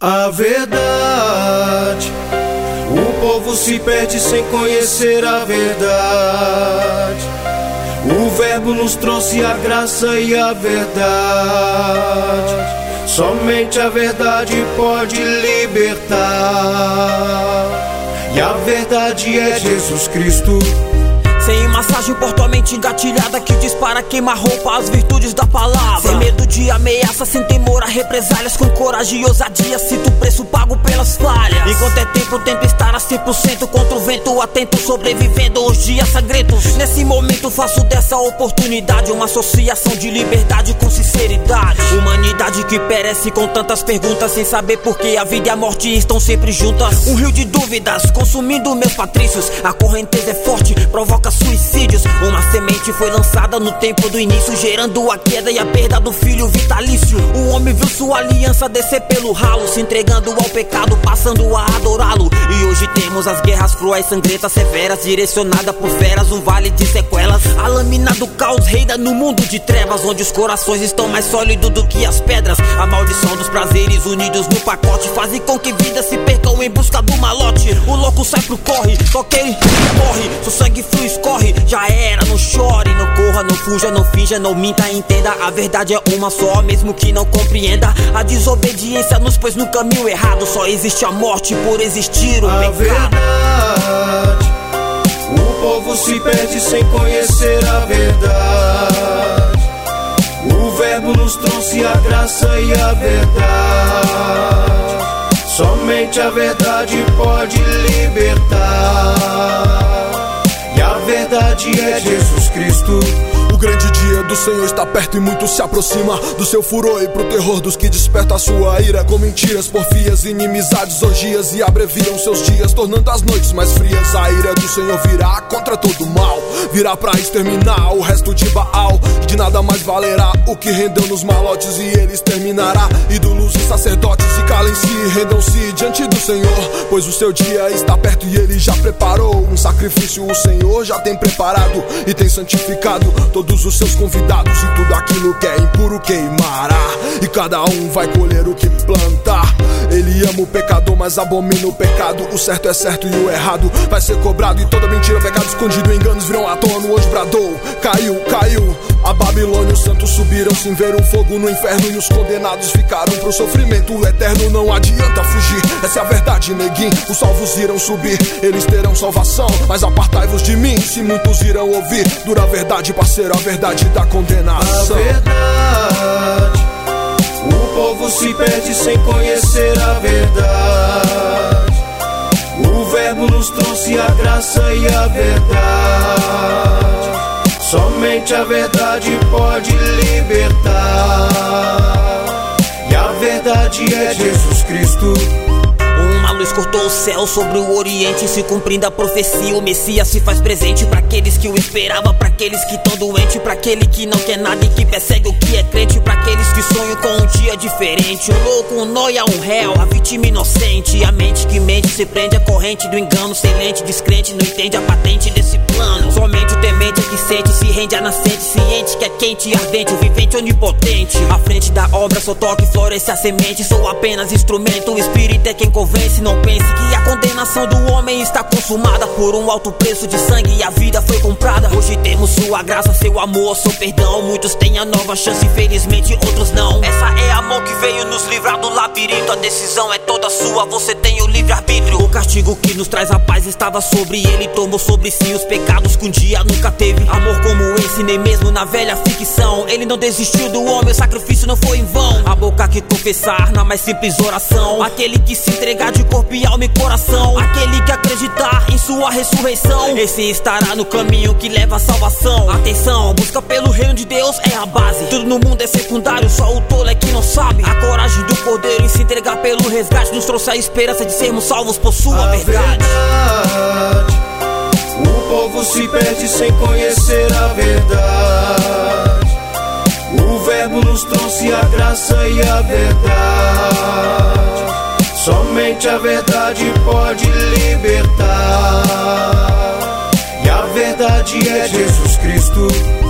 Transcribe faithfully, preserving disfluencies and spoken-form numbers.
A verdade, o povo se perde sem conhecer a verdade. O verbo nos trouxe a graça e a verdade. Somente a verdade pode libertar. E a verdade é Jesus Cristo. Sem massagem, porto a mente engatilhada que dispara, queima roupa, as virtudes da palavra. Sem medo de ameaça, sem temor a represálias, com coragem e ousadia, sinto o preço pago pelas falhas. Enquanto é tempo, tento estar a cem por cento contra o vento, atento, sobrevivendo os dias sangrentos. Nesse momento faço dessa oportunidade uma associação de liberdade com sinceridade. Humanidade que perece com tantas perguntas, sem saber por que a vida e a morte estão sempre juntas. Um rio de dúvidas consumindo meus patrícios. A correnteza é forte, provoca suicídios. Uma semente foi lançada no tempo do início, gerando a queda e a perda do filho vitalício. O homem viu sua aliança descer pelo ralo, se entregando ao pecado, passando a adorá-lo. E hoje temos as guerras cruéis, sangrentas, severas, direcionadas por feras, um vale de sequelas. A lâmina do caos reina no mundo de trevas, onde os corações estão mais sólidos do que as pedras. A maldição dos prazeres unidos no pacote fazem com que vidas se percam em busca do malote. O louco sai pro corre, toquei e morre, seu sangue flui, corre, já era, não chore, não corra, não fuja, não finja, não minta, entenda. A verdade é uma só, mesmo que não compreenda. A desobediência nos pôs no caminho errado. Só existe a morte por existir o a pecado. Verdade, o povo se perde sem conhecer a verdade. O verbo nos trouxe a graça e a verdade. Somente a verdade pode libertar. A verdade é Jesus Cristo. O grande dia do Senhor está perto e muito se aproxima. Do seu furor e pro terror dos que despertam a sua ira, com mentiras, porfias, inimizades, orgias, e abreviam seus dias, tornando as noites mais frias. A ira do Senhor virá contra todo mal, virá pra exterminar o resto de Baal. E de nada mais valerá o que rendeu nos malotes, e ele exterminará ídolos e sacerdotes. E calem-se e rendam-se diante do Senhor, pois o seu dia está perto e ele já preparou um sacrifício. O Senhor já tem preparado e tem santificado todos os seus convidados, e tudo aquilo que é impuro queimará, e cada um vai colher o que plantar. Ele ama o pecador, mas abomina o pecado. O certo é certo e o errado vai ser cobrado, e toda mentira, pecado escondido, enganos virão à tona. O anjo bradou, caiu, caiu a Babilônia, os santos subiram sem ver o fogo no inferno, e os condenados ficaram pro sofrimento eterno. Não adianta fugir, essa é a verdade, neguinho. Os salvos irão subir, eles terão salvação, mas apartai-vos de mim, se muitos irão ouvir. Dura a verdade, parceiro, a verdade da condenação. A verdade, o povo se perde sem conhecer a verdade. O verbo nos trouxe a graça e a verdade. Somente a verdade pode libertar. E a verdade é Jesus Cristo. Uma luz cortou o céu sobre o oriente, se cumprindo a profecia, o Messias se faz presente para aqueles que o esperavam, para aqueles que estão doentes, para aquele que não quer nada e que persegue o que é crente, para aqueles que sonham com um dia diferente. Um louco, um nóia, um réu, a vítima inocente, a mente que mente se prende à corrente do engano, sem lente, descrente, não entende a patente desse plano. Somente o temente é que sente, se rende a nascente, ciente que é quente e ardente, o vivente onipotente. À frente da obra só toca e floresce a semente, sou apenas instrumento, o espírito é quem convence. Não pense que a condenação do homem está consumada por um alto preço de sangue e a vida foi comprada. Hoje temos sua graça, seu amor, seu perdão. Muitos têm a nova chance, infelizmente outros não. Essa é a mão que veio nos livrar do labirinto. A decisão é toda sua, você tem o livre-arbítrio. O castigo que nos traz a paz estava sobre ele, tomou sobre si os pecados que um dia nunca teve. Amor como esse, nem mesmo na velha ficção. Ele não desistiu do homem, o sacrifício não foi em vão. A boca que confessar na mais simples oração, aquele que se entregar de corpo e alma e coração, aquele que acreditar em sua ressurreição, esse estará no caminho que leva à salvação. Atenção, busca pelo reino de Deus é a base. Tudo no mundo é secundário, só o tolo é que não sabe. A coragem do cordeiro em se entregar pelo resgate nos trouxe a esperança de sermos salvos por sua a verdade. verdade, o povo se perde sem conhecer a verdade. O verbo nos trouxe a graça e a verdade. Somente a verdade pode libertar. E a verdade é Jesus Cristo.